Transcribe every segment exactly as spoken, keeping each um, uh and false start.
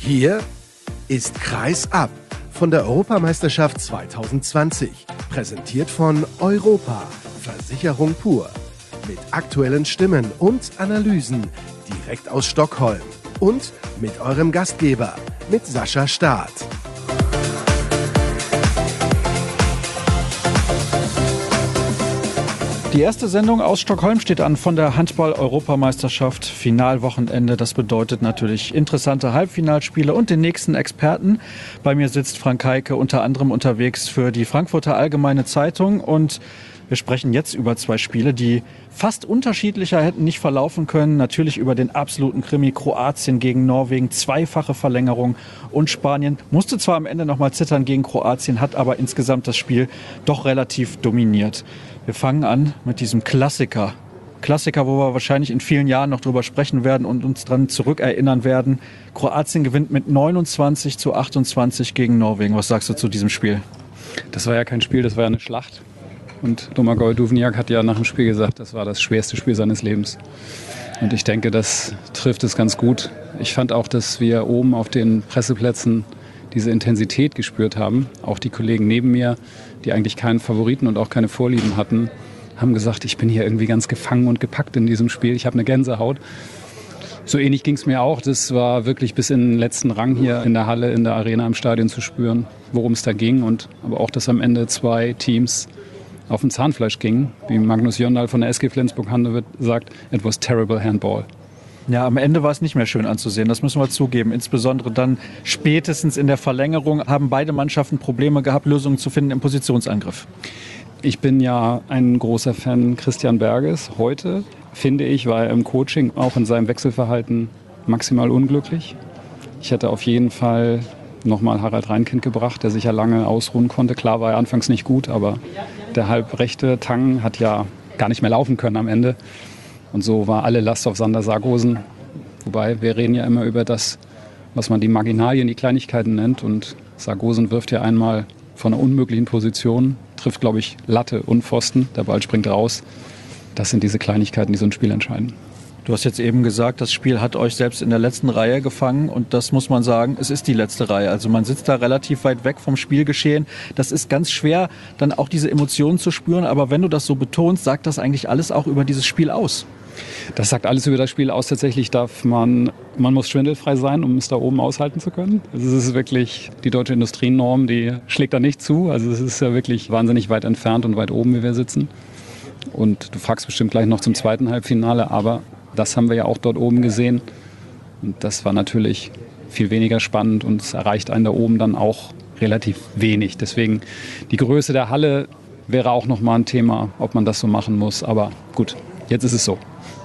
Hier ist Kreis ab von der Europameisterschaft zwanzig zwanzig. Präsentiert von Europa, Versicherung pur. Mit aktuellen Stimmen und Analysen direkt aus Stockholm. Und mit eurem Gastgeber, mit Sascha Staat. Die erste Sendung aus Stockholm steht an von der Handball-Europameisterschaft. Finalwochenende, das bedeutet natürlich interessante Halbfinalspiele und den nächsten Experten. Bei mir sitzt Frank Heike, unter anderem unterwegs für die Frankfurter Allgemeine Zeitung. Und wir sprechen jetzt über zwei Spiele, die fast unterschiedlicher hätten nicht verlaufen können. Natürlich über den absoluten Krimi Kroatien gegen Norwegen, zweifache Verlängerung. Und Spanien musste zwar am Ende noch mal zittern gegen Kroatien, hat aber insgesamt das Spiel doch relativ dominiert. Wir fangen an mit diesem Klassiker. Klassiker, wo wir wahrscheinlich in vielen Jahren noch drüber sprechen werden und uns dran zurückerinnern werden. Kroatien gewinnt mit neunundzwanzig zu achtundzwanzig gegen Norwegen. Was sagst du zu diesem Spiel? Das war ja kein Spiel, das war ja eine Schlacht. Und Domagoj Duvnjak hat ja nach dem Spiel gesagt, das war das schwerste Spiel seines Lebens. Und ich denke, das trifft es ganz gut. Ich fand auch, dass wir oben auf den Presseplätzen diese Intensität gespürt haben. Auch die Kollegen neben mir, die eigentlich keinen Favoriten und auch keine Vorlieben hatten, haben gesagt, ich bin hier irgendwie ganz gefangen und gepackt in diesem Spiel. Ich habe eine Gänsehaut. So ähnlich ging es mir auch. Das war wirklich bis in den letzten Rang hier in der Halle, in der Arena, im Stadion zu spüren, worum es da ging. Und aber auch, dass am Ende zwei Teams auf dem Zahnfleisch gingen. Wie Magnus Jöndal von der S G Flensburg-Handewitt sagt, it was terrible handball. Ja, am Ende war es nicht mehr schön anzusehen, das müssen wir zugeben. Insbesondere dann spätestens in der Verlängerung haben beide Mannschaften Probleme gehabt, Lösungen zu finden im Positionsangriff. Ich bin ja ein großer Fan Christian Berges. Heute, finde ich, war er im Coaching auch in seinem Wechselverhalten maximal unglücklich. Ich hätte auf jeden Fall nochmal Harald Reinkind gebracht, der sich ja lange ausruhen konnte. Klar war er anfangs nicht gut, aber der halbrechte Tang hat ja gar nicht mehr laufen können am Ende. Und so war alle Last auf Sander Sargosen. Wobei, wir reden ja immer über das, was man die Marginalien, die Kleinigkeiten nennt. Und Sargosen wirft ja einmal von einer unmöglichen Position, trifft, glaube ich, Latte und Pfosten. Der Ball springt raus. Das sind diese Kleinigkeiten, die so ein Spiel entscheiden. Du hast jetzt eben gesagt, das Spiel hat euch selbst in der letzten Reihe gefangen. Und das muss man sagen, es ist die letzte Reihe. Also man sitzt da relativ weit weg vom Spielgeschehen. Das ist ganz schwer, dann auch diese Emotionen zu spüren. Aber wenn du das so betonst, sagt das eigentlich alles auch über dieses Spiel aus. Das sagt alles über das Spiel aus. Tatsächlich darf man, man muss schwindelfrei sein, um es da oben aushalten zu können. Also es ist wirklich, die deutsche Industrienorm, die schlägt da nicht zu. Also es ist ja wirklich wahnsinnig weit entfernt und weit oben, wie wir sitzen. Und du fragst bestimmt gleich noch zum zweiten Halbfinale, aber das haben wir ja auch dort oben gesehen. Und das war natürlich viel weniger spannend und es erreicht einen da oben dann auch relativ wenig. Deswegen die Größe der Halle wäre auch nochmal ein Thema, ob man das so machen muss. Aber gut, jetzt ist es so.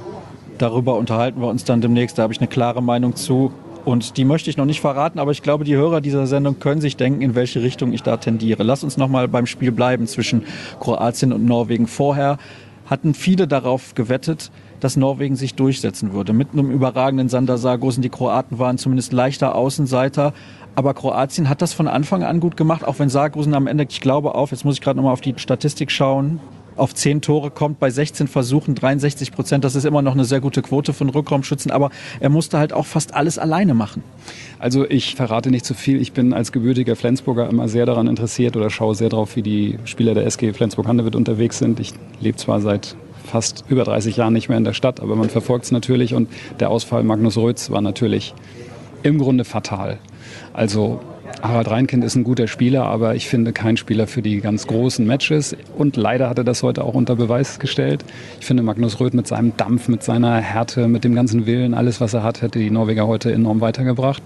Darüber unterhalten wir uns dann demnächst, da habe ich eine klare Meinung zu. Und die möchte ich noch nicht verraten, aber ich glaube, die Hörer dieser Sendung können sich denken, in welche Richtung ich da tendiere. Lass uns noch mal beim Spiel bleiben zwischen Kroatien und Norwegen. Vorher hatten viele darauf gewettet, dass Norwegen sich durchsetzen würde. Mit einem überragenden Sander Sargosen. Die Kroaten waren zumindest leichter Außenseiter. Aber Kroatien hat das von Anfang an gut gemacht, auch wenn Sargosen am Ende, ich glaube auf, jetzt muss ich gerade noch mal auf die Statistik schauen, auf zehn Tore kommt bei sechzehn Versuchen, dreiundsechzig Prozent. Das ist immer noch eine sehr gute Quote von Rückraumschützen, aber er musste halt auch fast alles alleine machen. Also ich verrate nicht zu viel. Ich bin als gebürtiger Flensburger immer sehr daran interessiert oder schaue sehr drauf, wie die Spieler der S G Flensburg-Handewitt unterwegs sind. Ich lebe zwar seit fast über dreißig Jahren nicht mehr in der Stadt, aber man verfolgt es natürlich. Und der Ausfall Magnus Rötz war natürlich im Grunde fatal. Also Harald Reinkind ist ein guter Spieler, aber ich finde kein Spieler für die ganz großen Matches. Und leider hat er das heute auch unter Beweis gestellt. Ich finde, Magnus Röth mit seinem Dampf, mit seiner Härte, mit dem ganzen Willen, alles, was er hat, hätte die Norweger heute enorm weitergebracht.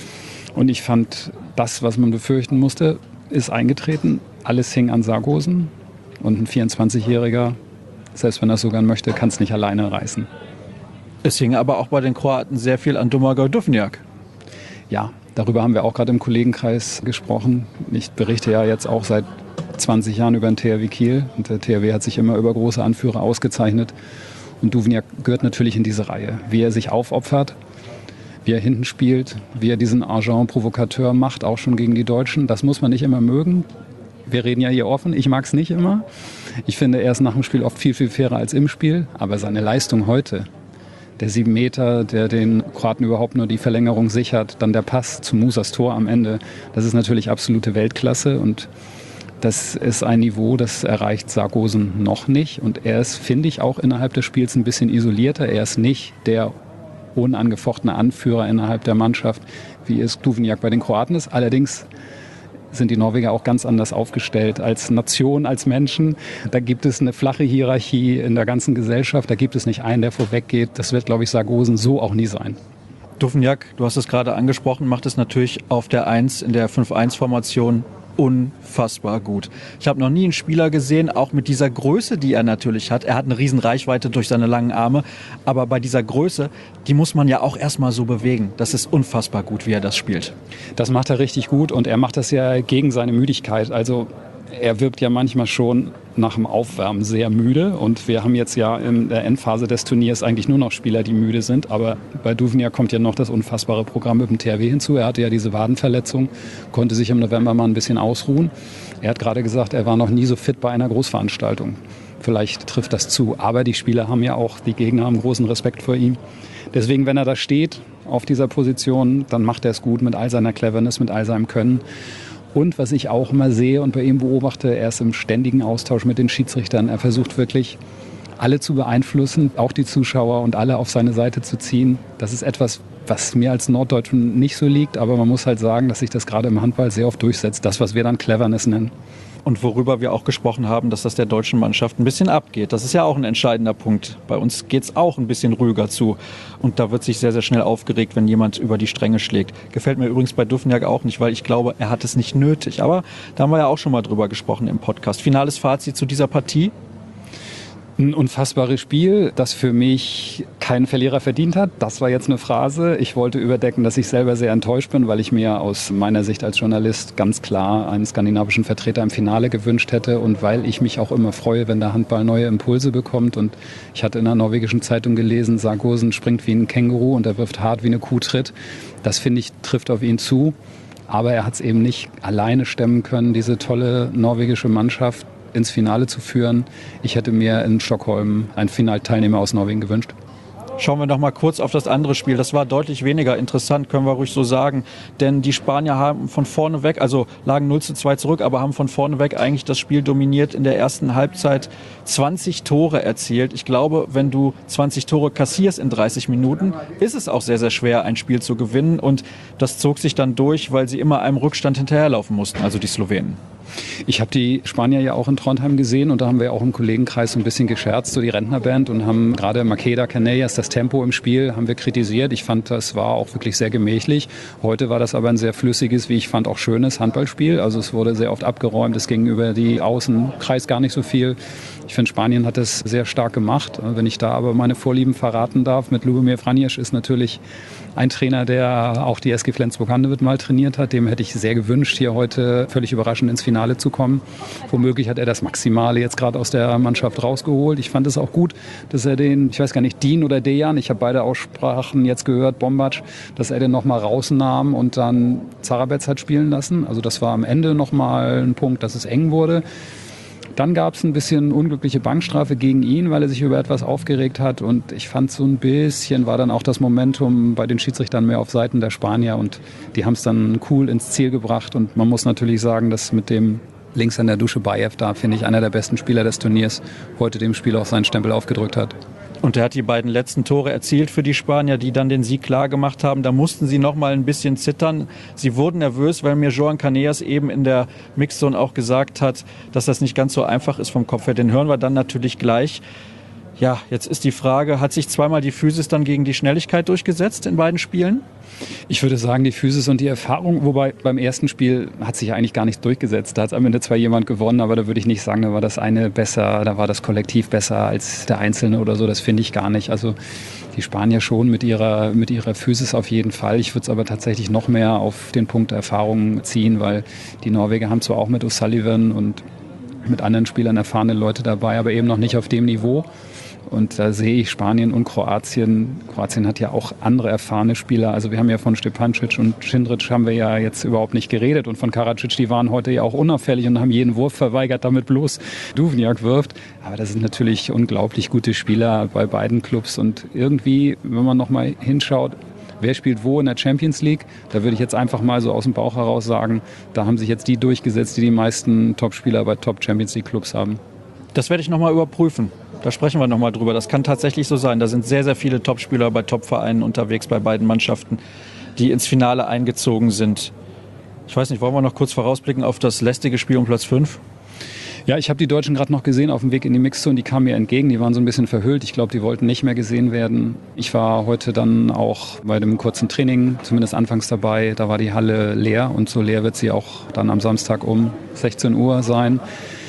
Und ich fand, das, was man befürchten musste, ist eingetreten. Alles hing an Sargosen. Und ein vierundzwanzigjähriger, selbst wenn er es sogar möchte, kann es nicht alleine reißen. Es hing aber auch bei den Kroaten sehr viel an Domagoj Duvnjak. Ja, darüber haben wir auch gerade im Kollegenkreis gesprochen. Ich berichte ja jetzt auch seit zwanzig Jahren über den T H W Kiel. Und der T H W hat sich immer über große Anführer ausgezeichnet. Und Duvnjak gehört natürlich in diese Reihe. Wie er sich aufopfert, wie er hinten spielt, wie er diesen Agent-Provokateur macht, auch schon gegen die Deutschen. Das muss man nicht immer mögen. Wir reden ja hier offen. Ich mag es nicht immer. Ich finde, er ist nach dem Spiel oft viel, viel fairer als im Spiel. Aber seine Leistung heute, Der sieben Meter, der den Kroaten überhaupt nur die Verlängerung sichert, dann der Pass zu Musas Tor am Ende. Das ist natürlich absolute Weltklasse und das ist ein Niveau, das erreicht Sargosen noch nicht. Und er ist, finde ich, auch innerhalb des Spiels ein bisschen isolierter. Er ist nicht der unangefochtene Anführer innerhalb der Mannschaft, wie es Duvnjak bei den Kroaten ist. Allerdings sind die Norweger auch ganz anders aufgestellt als Nation, als Menschen. Da gibt es eine flache Hierarchie in der ganzen Gesellschaft. Da gibt es nicht einen, der vorweggeht. Das wird, glaube ich, Sargosen so auch nie sein. Duvnjak, du hast es gerade angesprochen, macht es natürlich auf der eins in der fünf eins Formation unfassbar gut. Ich habe noch nie einen Spieler gesehen, auch mit dieser Größe, die er natürlich hat. Er hat eine riesen Reichweite durch seine langen Arme, aber bei dieser Größe, die muss man ja auch erstmal so bewegen. Das ist unfassbar gut, wie er das spielt. Das macht er richtig gut und er macht das ja gegen seine Müdigkeit. Also er wirkt ja manchmal schon nach dem Aufwärmen sehr müde und wir haben jetzt ja in der Endphase des Turniers eigentlich nur noch Spieler, die müde sind, aber bei Duvnjak kommt ja noch das unfassbare Programm mit dem T R W hinzu. Er hatte ja diese Wadenverletzung, konnte sich im November mal ein bisschen ausruhen. Er hat gerade gesagt, er war noch nie so fit bei einer Großveranstaltung. Vielleicht trifft das zu, aber die Spieler haben ja auch, die Gegner haben großen Respekt vor ihm. Deswegen, wenn er da steht auf dieser Position, dann macht er es gut mit all seiner Cleverness, mit all seinem Können. Und was ich auch immer sehe und bei ihm beobachte, er ist im ständigen Austausch mit den Schiedsrichtern. Er versucht wirklich, alle zu beeinflussen, auch die Zuschauer und alle auf seine Seite zu ziehen. Das ist etwas, was mir als Norddeutschen nicht so liegt, aber man muss halt sagen, dass sich das gerade im Handball sehr oft durchsetzt. Das, was wir dann Cleverness nennen. Und worüber wir auch gesprochen haben, dass das der deutschen Mannschaft ein bisschen abgeht. Das ist ja auch ein entscheidender Punkt. Bei uns geht es auch ein bisschen ruhiger zu. Und da wird sich sehr, sehr schnell aufgeregt, wenn jemand über die Stränge schlägt. Gefällt mir übrigens bei Duvnjak auch nicht, weil ich glaube, er hat es nicht nötig. Aber da haben wir ja auch schon mal drüber gesprochen im Podcast. Finales Fazit zu dieser Partie? Ein unfassbares Spiel, das für mich keinen Verlierer verdient hat. Das war jetzt eine Phrase. Ich wollte überdecken, dass ich selber sehr enttäuscht bin, weil ich mir aus meiner Sicht als Journalist ganz klar einen skandinavischen Vertreter im Finale gewünscht hätte und weil ich mich auch immer freue, wenn der Handball neue Impulse bekommt. Und ich hatte in einer norwegischen Zeitung gelesen, Sargosen springt wie ein Känguru und er wirft hart wie eine Kuh tritt. Das, finde ich, trifft auf ihn zu. Aber er hat es eben nicht alleine stemmen können, diese tolle norwegische Mannschaft ins Finale zu führen. Ich hätte mir in Stockholm einen Finalteilnehmer aus Norwegen gewünscht. Schauen wir noch mal kurz auf das andere Spiel. Das war deutlich weniger interessant, können wir ruhig so sagen. Denn die Spanier haben von vorne weg, also lagen null zu zwei zurück, aber haben von vorne weg eigentlich das Spiel dominiert. In der ersten Halbzeit zwanzig Tore erzielt. Ich glaube, wenn du zwanzig Tore kassierst in dreißig Minuten, ist es auch sehr, sehr schwer, ein Spiel zu gewinnen. Und das zog sich dann durch, weil sie immer einem Rückstand hinterherlaufen mussten, also die Slowenen. Ich habe die Spanier ja auch in Trondheim gesehen und da haben wir auch im Kollegenkreis so ein bisschen gescherzt, so die Rentnerband, und haben gerade Makeda Canellas, das Tempo im Spiel, haben wir kritisiert. Ich fand, das war auch wirklich sehr gemächlich. Heute war das aber ein sehr flüssiges, wie ich fand, auch schönes Handballspiel. Also es wurde sehr oft abgeräumt, es ging über die Außenkreis gar nicht so viel. Ich finde, Spanien hat das sehr stark gemacht. Wenn ich da aber meine Vorlieben verraten darf, mit Lubomir Vranjes ist natürlich ein Trainer, der auch die S G Flensburg-Handewitt mal trainiert hat. Dem hätte ich sehr gewünscht, hier heute völlig überraschend ins Finale zu kommen. Womöglich hat er das Maximale jetzt gerade aus der Mannschaft rausgeholt. Ich fand es auch gut, dass er den, ich weiß gar nicht, Dean oder Dejan, ich habe beide Aussprachen jetzt gehört, Bombac, dass er den nochmal rausnahm und dann Zarabetz hat spielen lassen. Also das war am Ende nochmal ein Punkt, dass es eng wurde. Dann gab es ein bisschen unglückliche Bankstrafe gegen ihn, weil er sich über etwas aufgeregt hat. Und ich fand, so ein bisschen war dann auch das Momentum bei den Schiedsrichtern mehr auf Seiten der Spanier. Und die haben es dann cool ins Ziel gebracht. Und man muss natürlich sagen, dass mit dem Linkshänder Duschebaev da, finde ich, einer der besten Spieler des Turniers, heute dem Spiel auch seinen Stempel aufgedrückt hat. Und er hat die beiden letzten Tore erzielt für die Spanier, die dann den Sieg klar gemacht haben. Da mussten sie noch mal ein bisschen zittern. Sie wurden nervös, weil mir Joan Canellas eben in der Mixzone auch gesagt hat, dass das nicht ganz so einfach ist vom Kopf her. Den hören wir dann natürlich gleich. Ja, jetzt ist die Frage, hat sich zweimal die Physis dann gegen die Schnelligkeit durchgesetzt in beiden Spielen? Ich würde sagen, die Physis und die Erfahrung, wobei beim ersten Spiel hat sich ja eigentlich gar nicht durchgesetzt. Da hat am Ende zwar jemand gewonnen, aber da würde ich nicht sagen, da war das eine besser, da war das Kollektiv besser als der Einzelne oder so. Das finde ich gar nicht. Also die Spanier schon mit ihrer, mit ihrer Physis auf jeden Fall. Ich würde es aber tatsächlich noch mehr auf den Punkt Erfahrung ziehen, weil die Norweger haben zwar auch mit O'Sullivan und mit anderen Spielern erfahrene Leute dabei, aber eben noch nicht auf dem Niveau. Und da sehe ich Spanien und Kroatien. Kroatien hat ja auch andere erfahrene Spieler. Also wir haben ja von Stepancic und Cindric haben wir ja jetzt überhaupt nicht geredet. Und von Karadzic, die waren heute ja auch unauffällig und haben jeden Wurf verweigert, damit bloß Duvnjak wirft. Aber das sind natürlich unglaublich gute Spieler bei beiden Clubs. Und irgendwie, wenn man noch mal hinschaut, wer spielt wo in der Champions League, da würde ich jetzt einfach mal so aus dem Bauch heraus sagen, da haben sich jetzt die durchgesetzt, die die meisten Topspieler bei Top-Champions League-Clubs haben. Das werde ich noch mal überprüfen. Da sprechen wir noch mal drüber. Das kann tatsächlich so sein. Da sind sehr, sehr viele Topspieler bei Topvereinen unterwegs, bei beiden Mannschaften, die ins Finale eingezogen sind. Ich weiß nicht, wollen wir noch kurz vorausblicken auf das lästige Spiel um Platz fünf? Ja, ich habe die Deutschen gerade noch gesehen auf dem Weg in die Mixzone. Die kamen mir entgegen, die waren so ein bisschen verhüllt. Ich glaube, die wollten nicht mehr gesehen werden. Ich war heute dann auch bei dem kurzen Training, zumindest anfangs dabei. Da war die Halle leer und so leer wird sie auch dann am Samstag um sechzehn Uhr sein.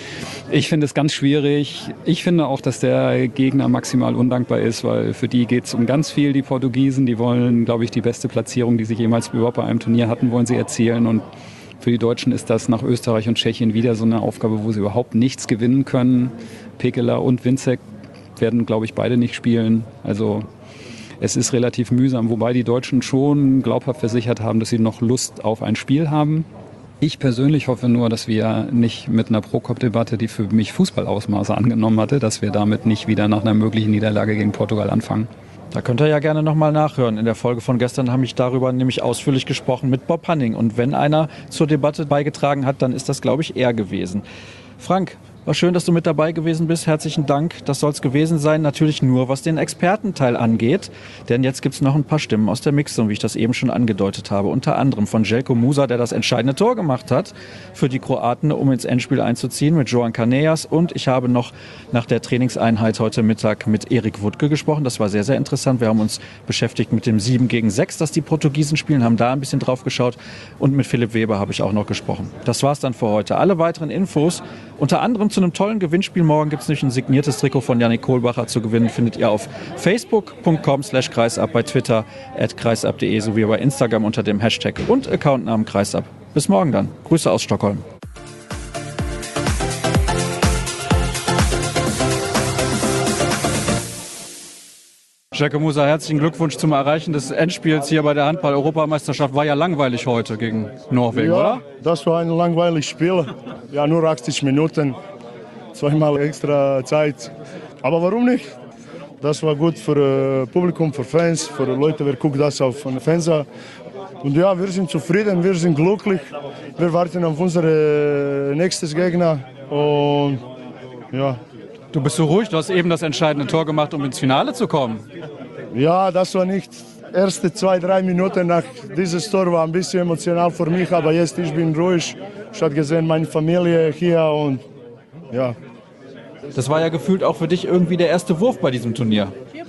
Ich finde es ganz schwierig. Ich finde auch, dass der Gegner maximal undankbar ist, weil für die geht es um ganz viel, die Portugiesen. Die wollen, glaube ich, die beste Platzierung, die sie jemals überhaupt bei einem Turnier hatten, wollen sie erzielen. Und für die Deutschen ist das nach Österreich und Tschechien wieder so eine Aufgabe, wo sie überhaupt nichts gewinnen können. Pekela und Winzek werden, glaube ich, beide nicht spielen. Also es ist relativ mühsam, wobei die Deutschen schon glaubhaft versichert haben, dass sie noch Lust auf ein Spiel haben. Ich persönlich hoffe nur, dass wir nicht mit einer Pro-Cop-Debatte, die für mich Fußballausmaße angenommen hatte, dass wir damit nicht wieder nach einer möglichen Niederlage gegen Portugal anfangen. Da könnt ihr ja gerne nochmal nachhören. In der Folge von gestern habe ich darüber nämlich ausführlich gesprochen mit Bob Hanning. Und wenn einer zur Debatte beigetragen hat, dann ist das, glaube ich, er gewesen. Frank, war schön, dass du mit dabei gewesen bist. Herzlichen Dank. Das soll es gewesen sein. Natürlich nur, was den Expertenteil angeht. Denn jetzt gibt es noch ein paar Stimmen aus der Mixzone, wie ich das eben schon angedeutet habe. Unter anderem von Željko Musa, der das entscheidende Tor gemacht hat für die Kroaten, um ins Endspiel einzuziehen, mit Joan Caneas. Und ich habe noch nach der Trainingseinheit heute Mittag mit Erik Wuttke gesprochen. Das war sehr, sehr interessant. Wir haben uns beschäftigt mit dem sieben gegen sechs, das die Portugiesen spielen, haben da ein bisschen drauf geschaut. Und mit Philipp Weber habe ich auch noch gesprochen. Das war's dann für heute. Alle weiteren Infos, unter anderem zu einem tollen Gewinnspiel. Morgen gibt es nämlich ein signiertes Trikot von Yannick Kohlbacher zu gewinnen. Findet ihr auf facebook punkt com slash kreisab, bei Twitter at kreisab punkt de sowie bei Instagram unter dem Hashtag und Accountnamen kreisab. Bis morgen dann. Grüße aus Stockholm. Željko Musa, herzlichen Glückwunsch zum Erreichen des Endspiels hier bei der Handball-Europameisterschaft. War ja langweilig heute gegen Norwegen, ja, oder? Das war ein langweiliges Spiel. Ja, nur achtzig Minuten, zweimal extra Zeit. Aber warum nicht? Das war gut für äh, Publikum, für Fans, für Leute, wer guckt das auf dem Fernseher. Und ja, wir sind zufrieden, wir sind glücklich. Wir warten auf unsere nächstes Gegner. Und ja. Du bist so ruhig, du hast eben das entscheidende Tor gemacht, um ins Finale zu kommen. Ja, das war nicht. Erste zwei, drei Minuten nach dieses Tor war ein bisschen emotional für mich, aber jetzt ich bin ruhig. Ich habe gesehen, meine Familie hier und ja. Das war ja gefühlt auch für dich irgendwie der erste Wurf bei diesem Turnier.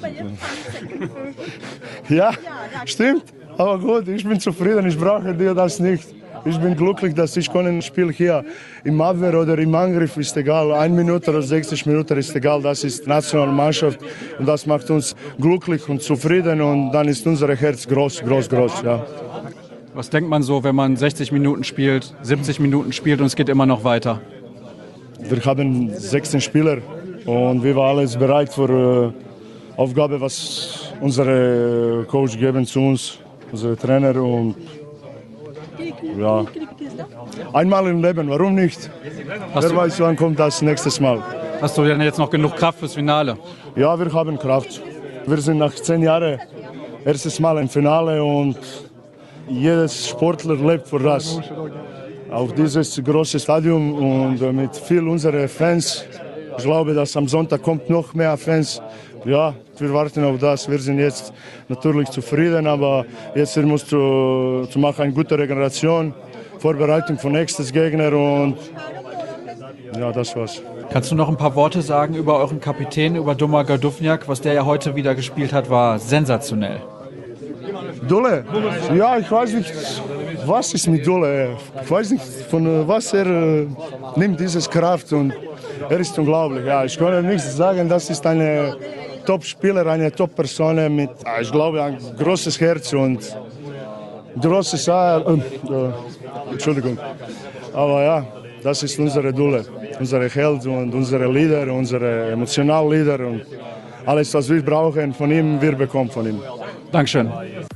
Ja, stimmt. Aber gut, ich bin zufrieden, ich brauche dir das nicht. Ich bin glücklich, dass ich ein Spiel hier im Abwehr oder im Angriff ist egal. Eine Minute oder sechzig Minuten ist egal. Das ist nationale Mannschaft und das macht uns glücklich und zufrieden und dann ist unser Herz groß, groß, groß. Ja. Was denkt man so, wenn man sechzig Minuten spielt, siebzig Minuten spielt und es geht immer noch weiter? Wir haben sechzehn Spieler und wir waren alles bereit für die Aufgabe, was unsere Coach geben zu uns, unsere Trainer und ja, einmal im Leben, warum nicht? Hast Wer weiß, wann kommt das nächstes Mal. Hast du denn jetzt noch genug Kraft fürs Finale? Ja, wir haben Kraft. Wir sind nach zehn Jahren erstes Mal im Finale und jeder Sportler lebt für das. Auf dieses große Stadion und mit viel unserer Fans. Ich glaube, dass am Sonntag kommt noch mehr Fans. Ja, wir warten auf das. Wir sind jetzt natürlich zufrieden, aber jetzt muss zu, zu machen eine gute Regeneration, Vorbereitung für nächstes Gegner und ja, das war's. Kannst du noch ein paar Worte sagen über euren Kapitän, über Domagoj Duvnjak? Was der ja heute wieder gespielt hat, war sensationell. Dule? Ja, ich weiß nicht, was ist mit Dule? Ich weiß nicht, von was er äh, nimmt dieses Kraft und er ist unglaublich. Ja, ich kann nicht sagen, das ist eine Top-Spieler, eine Top-Person mit, ich glaube, ein großes Herz und großes Eier. Äh, äh, Entschuldigung. Aber ja, das ist unsere Dule. unsere Held und unsere Lieder, unsere emotionalen Lieder und alles, was wir brauchen von ihm, wir bekommen von ihm. Dankeschön.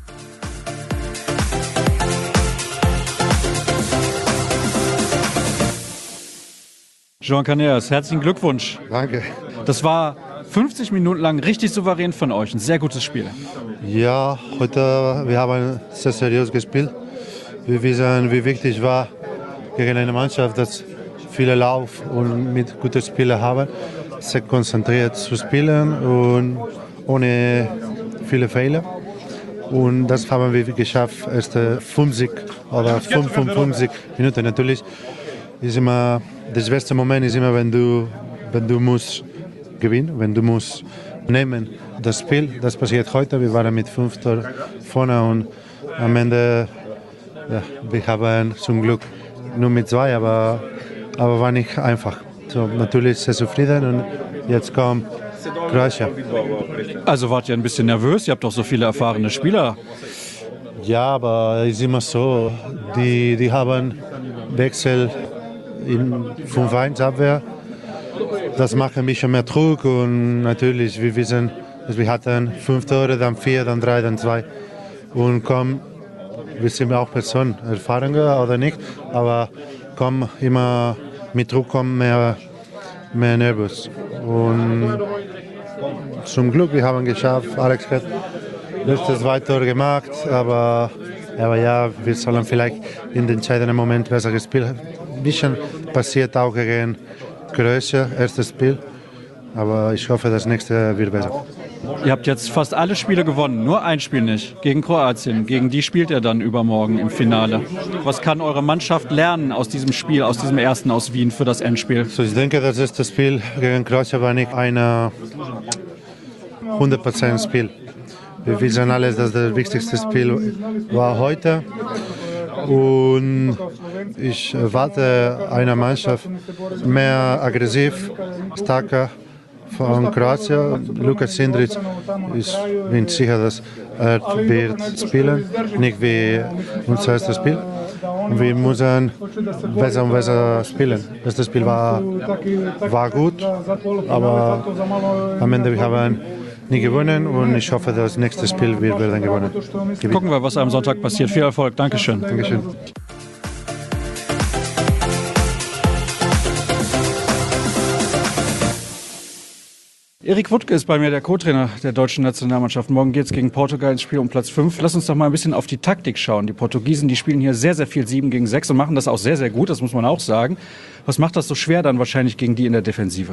Jean Caneas, herzlichen Glückwunsch. Danke. Das war fünfzig Minuten lang richtig souverän von euch. Ein sehr gutes Spiel. Ja, heute wir haben sehr seriös gespielt. Wir wissen, wie wichtig war gegen eine Mannschaft, dass viele Lauf und mit guten Spielern haben, sehr konzentriert zu spielen und ohne viele Fehler. Und das haben wir geschafft, erste fünfzig oder fünfundfünfzig Minuten. Natürlich ist immer das beste Moment ist immer, wenn du, wenn du musst gewinnen, wenn du musst nehmen das Spiel. Das passiert heute. Wir waren mit fünf Toren vorne und am Ende ja, wir haben zum Glück nur mit zwei, aber aber war nicht einfach. So, natürlich sehr zufrieden und jetzt kommt Kroatien. Also wart ihr ein bisschen nervös? Ihr habt doch so viele erfahrene Spieler. Ja, aber es ist immer so, die, die haben Wechsel in fünf eins Abwehr. Das macht ein bisschen mehr Druck und natürlich, wir wissen, dass wir hatten fünf Tore, dann vier, dann drei, dann zwei. Und kommen, wir sind auch Personen, erfahrener oder nicht, aber kommen immer mit Druck, kommen mehr, mehr nervös. Und zum Glück, wir haben geschafft, Alex hat letztes zwei Tore gemacht, aber, aber ja, wir sollen vielleicht in den entscheidenden Moment besser gespielt haben. Ein bisschen passiert auch gegen Kroatien, erstes Spiel, aber ich hoffe, das nächste wird besser. Ihr habt jetzt fast alle Spiele gewonnen, nur ein Spiel nicht, gegen Kroatien. Gegen die spielt ihr dann übermorgen im Finale. Was kann eure Mannschaft lernen aus diesem Spiel, aus diesem ersten aus Wien für das Endspiel? So, ich denke, das erste Spiel gegen Kroatien war nicht ein hundert Prozent Spiel. Wir wissen alle, dass das wichtigste Spiel war heute. Und ich erwarte eine Mannschaft mehr aggressiv, stärker von Kroatien. Lukas Sindric, ich bin sicher, dass er wird spielen, nicht wie unser erstes Spiel. Wir müssen besser und besser spielen. Das Spiel war, war gut, aber am Ende wir haben nie gewonnen und ich hoffe, das nächste Spiel wir werden gewonnen. Gucken wir, was am Sonntag passiert. Viel Erfolg. Dankeschön. Dankeschön. Erik Wuttke ist bei mir, der Co-Trainer der deutschen Nationalmannschaft. Morgen geht es gegen Portugal ins Spiel um Platz fünf. Lass uns doch mal ein bisschen auf die Taktik schauen. Die Portugiesen, die spielen hier sehr, sehr viel sieben gegen sechs und machen das auch sehr, sehr gut, das muss man auch sagen. Was macht das so schwer dann wahrscheinlich gegen die in der Defensive?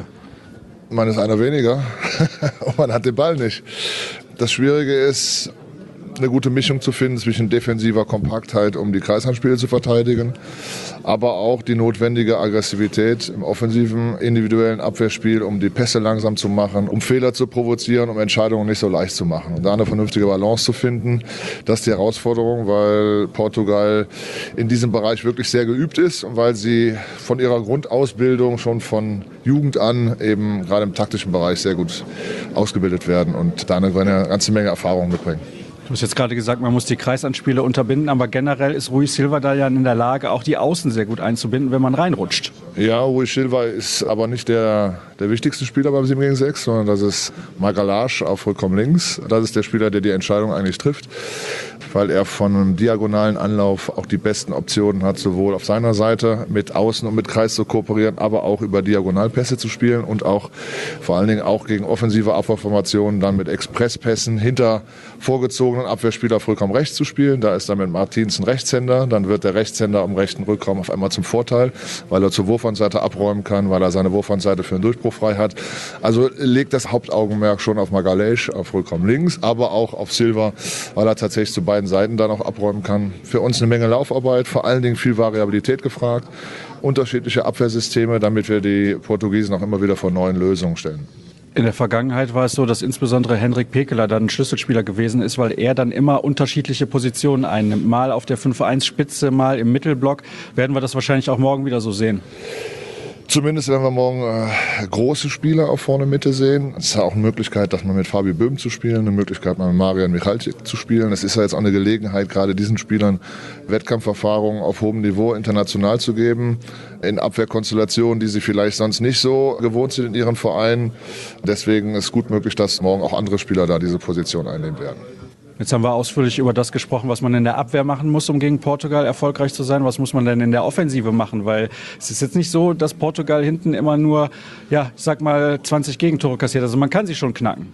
Man ist einer weniger und man hat den Ball nicht. Das Schwierige ist, eine gute Mischung zu finden zwischen defensiver Kompaktheit, um die Kreishandspiele zu verteidigen, aber auch die notwendige Aggressivität im offensiven, individuellen Abwehrspiel, um die Pässe langsam zu machen, um Fehler zu provozieren, um Entscheidungen nicht so leicht zu machen. Und da eine vernünftige Balance zu finden, das ist die Herausforderung, weil Portugal in diesem Bereich wirklich sehr geübt ist und weil sie von ihrer Grundausbildung schon von Jugend an eben gerade im taktischen Bereich sehr gut ausgebildet werden und da eine ganze Menge Erfahrung mitbringen. Du hast jetzt gerade gesagt, man muss die Kreisanspiele unterbinden, aber generell ist Rui Silva da ja in der Lage, auch die Außen sehr gut einzubinden, wenn man reinrutscht. Ja, Rui Silva ist aber nicht der, der wichtigste Spieler beim sieben gegen sechs, sondern das ist Magalhaes auf vollkommen links. Das ist der Spieler, der die Entscheidung eigentlich trifft, weil er von einem diagonalen Anlauf auch die besten Optionen hat, sowohl auf seiner Seite mit Außen und mit Kreis zu kooperieren, aber auch über Diagonalpässe zu spielen und auch vor allen Dingen auch gegen offensive Abwehrformationen dann mit Expresspässen hinter vorgezogenen Abwehrspieler vollkommen rechts zu spielen. Da ist dann mit Martins ein Rechtshänder, dann wird der Rechtshänder am rechten Rückraum auf einmal zum Vorteil, weil er zur Wurfhandseite abräumen kann, weil er seine Wurfhandseite für einen Durchbruch frei hat. Also legt das Hauptaugenmerk schon auf Magalhaes, auf Rückraum links, aber auch auf Silva, weil er tatsächlich zu beiden Seiten dann auch abräumen kann. Für uns eine Menge Laufarbeit, vor allen Dingen viel Variabilität gefragt, unterschiedliche Abwehrsysteme, damit wir die Portugiesen auch immer wieder vor neuen Lösungen stellen. In der Vergangenheit war es so, dass insbesondere Henrik Pekeler dann ein Schlüsselspieler gewesen ist, weil er dann immer unterschiedliche Positionen einnimmt. Mal auf der fünf eins Spitze, mal im Mittelblock. Werden wir das wahrscheinlich auch morgen wieder so sehen? Zumindest werden wir morgen äh, große Spieler auf vorne Mitte sehen. Es ist ja auch eine Möglichkeit, dass man mit Fabi Böhm zu spielen, eine Möglichkeit, mal mit Marian Michalczyk zu spielen. Es ist ja jetzt auch eine Gelegenheit, gerade diesen Spielern Wettkampferfahrung auf hohem Niveau international zu geben, in Abwehrkonstellationen, die sie vielleicht sonst nicht so gewohnt sind in ihren Vereinen. Deswegen ist gut möglich, dass morgen auch andere Spieler da diese Position einnehmen werden. Jetzt haben wir ausführlich über das gesprochen, was man in der Abwehr machen muss, um gegen Portugal erfolgreich zu sein. Was muss man denn in der Offensive machen? Weil es ist jetzt nicht so, dass Portugal hinten immer nur, ja, ich sag mal, zwanzig Gegentore kassiert. Also man kann sie schon knacken.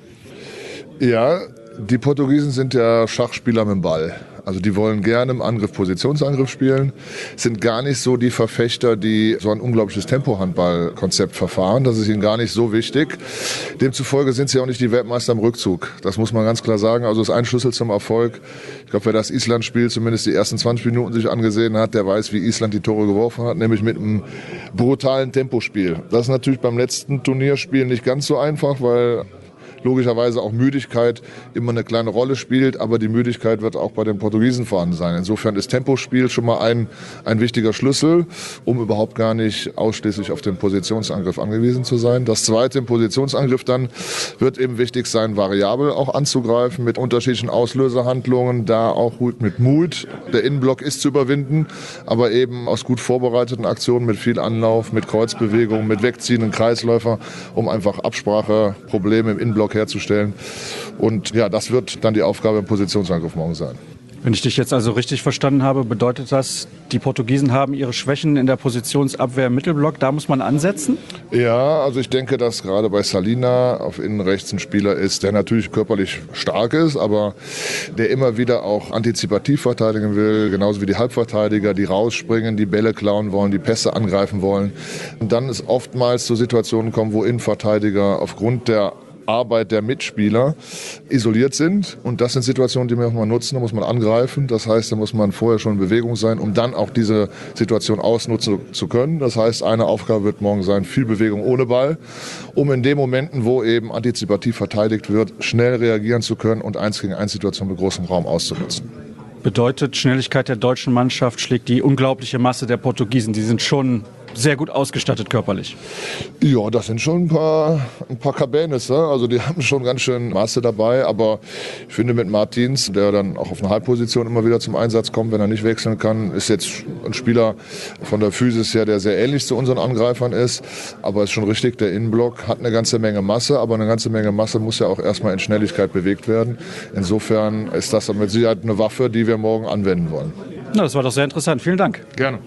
Ja, die Portugiesen sind ja Schachspieler mit dem Ball. Also die wollen gerne im Angriff Positionsangriff spielen, sind gar nicht so die Verfechter, die so ein unglaubliches Tempo-Handball-Konzept verfahren. Das ist ihnen gar nicht so wichtig. Demzufolge sind sie auch nicht die Weltmeister im Rückzug. Das muss man ganz klar sagen. Also das ist ein Schlüssel zum Erfolg. Ich glaube, wer das Island-Spiel zumindest die ersten zwanzig Minuten sich angesehen hat, der weiß, wie Island die Tore geworfen hat, nämlich mit einem brutalen Tempospiel. Das ist natürlich beim letzten Turnierspiel nicht ganz so einfach, weil logischerweise auch Müdigkeit immer eine kleine Rolle spielt, aber die Müdigkeit wird auch bei den Portugiesen vorhanden sein. Insofern ist Tempospiel schon mal ein, ein wichtiger Schlüssel, um überhaupt gar nicht ausschließlich auf den Positionsangriff angewiesen zu sein. Das zweite im Positionsangriff dann wird eben wichtig sein, variabel auch anzugreifen mit unterschiedlichen Auslöserhandlungen, da auch gut mit Mut. Der Innenblock ist zu überwinden, aber eben aus gut vorbereiteten Aktionen mit viel Anlauf, mit Kreuzbewegungen, mit wegziehenden Kreisläufer, um einfach Abspracheprobleme im Innenblock herzustellen. Und ja, das wird dann die Aufgabe im Positionsangriff morgen sein. Wenn ich dich jetzt also richtig verstanden habe, bedeutet das, die Portugiesen haben ihre Schwächen in der Positionsabwehr im Mittelblock, da muss man ansetzen? Ja, also ich denke, dass gerade bei Salina auf innen rechts ein Spieler ist, der natürlich körperlich stark ist, aber der immer wieder auch antizipativ verteidigen will, genauso wie die Halbverteidiger, die rausspringen, die Bälle klauen wollen, die Pässe angreifen wollen. Und dann ist oftmals zu Situationen kommen, wo Innenverteidiger aufgrund der Arbeit der Mitspieler isoliert sind. Und das sind Situationen, die man auch mal nutzen, da muss man angreifen. Das heißt, da muss man vorher schon in Bewegung sein, um dann auch diese Situation ausnutzen zu können. Das heißt, eine Aufgabe wird morgen sein, viel Bewegung ohne Ball, um in den Momenten, wo eben antizipativ verteidigt wird, schnell reagieren zu können und eins gegen eins Situation mit großem Raum auszunutzen. Bedeutet, Schnelligkeit der deutschen Mannschaft schlägt die unglaubliche Masse der Portugiesen. Die sind schon sehr gut ausgestattet körperlich. Ja, das sind schon ein paar, ein paar Cabanes, ne? Also die haben schon ganz schön Masse dabei, aber ich finde mit Martins, der dann auch auf eine Halbposition immer wieder zum Einsatz kommt, wenn er nicht wechseln kann, ist jetzt ein Spieler von der Physis her, der sehr ähnlich zu unseren Angreifern ist, aber ist schon richtig, der Innenblock hat eine ganze Menge Masse, aber eine ganze Menge Masse muss ja auch erstmal in Schnelligkeit bewegt werden. Insofern ist das mit Sicherheit eine Waffe, die wir morgen anwenden wollen. Na, das war doch sehr interessant. Vielen Dank. Gerne.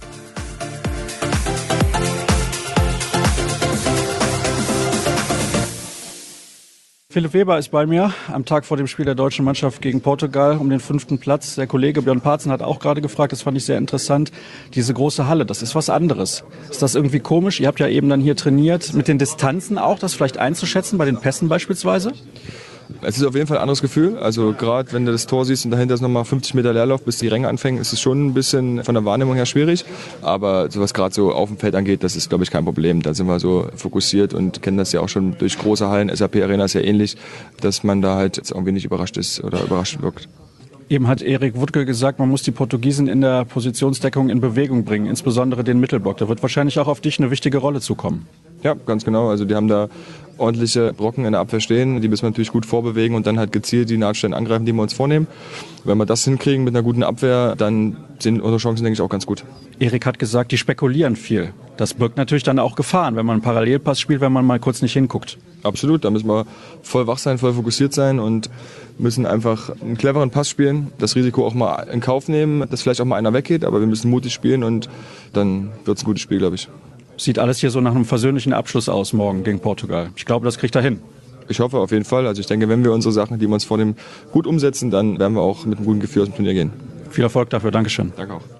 Philipp Weber ist bei mir am Tag vor dem Spiel der deutschen Mannschaft gegen Portugal um den fünften Platz. Der Kollege Björn Parzen hat auch gerade gefragt, das fand ich sehr interessant, diese große Halle, das ist was anderes. Ist das irgendwie komisch? Ihr habt ja eben dann hier trainiert, mit den Distanzen auch, das vielleicht einzuschätzen, bei den Pässen beispielsweise? Es ist auf jeden Fall ein anderes Gefühl. Also gerade wenn du das Tor siehst und dahinter ist nochmal fünfzig Meter Leerlauf, bis die Ränge anfangen, ist es schon ein bisschen von der Wahrnehmung her schwierig. Aber so was gerade so auf dem Feld angeht, das ist, glaube ich, kein Problem. Da sind wir so fokussiert und kennen das ja auch schon durch große Hallen. S A P Arena ist ja ähnlich, dass man da halt jetzt irgendwie nicht überrascht ist oder überrascht wirkt. Eben hat Erik Wuttke gesagt, man muss die Portugiesen in der Positionsdeckung in Bewegung bringen, insbesondere den Mittelblock. Da wird wahrscheinlich auch auf dich eine wichtige Rolle zukommen. Ja, ganz genau. Also die haben da ordentliche Brocken in der Abwehr stehen. Die müssen wir natürlich gut vorbewegen und dann halt gezielt die Nahtstellen angreifen, die wir uns vornehmen. Wenn wir das hinkriegen mit einer guten Abwehr, dann sind unsere Chancen, denke ich, auch ganz gut. Erik hat gesagt, die spekulieren viel. Das birgt natürlich dann auch Gefahren, wenn man einen Parallelpass spielt, wenn man mal kurz nicht hinguckt. Absolut, da müssen wir voll wach sein, voll fokussiert sein und müssen einfach einen cleveren Pass spielen, das Risiko auch mal in Kauf nehmen, dass vielleicht auch mal einer weggeht, aber wir müssen mutig spielen und dann wird es ein gutes Spiel, glaube ich. Sieht alles hier so nach einem versöhnlichen Abschluss aus morgen gegen Portugal. Ich glaube, das kriegt er hin. Ich hoffe auf jeden Fall. Also ich denke, wenn wir unsere Sachen, die wir uns vornehmen, gut umsetzen, dann werden wir auch mit einem guten Gefühl aus dem Turnier gehen. Viel Erfolg dafür. Dankeschön. Danke auch.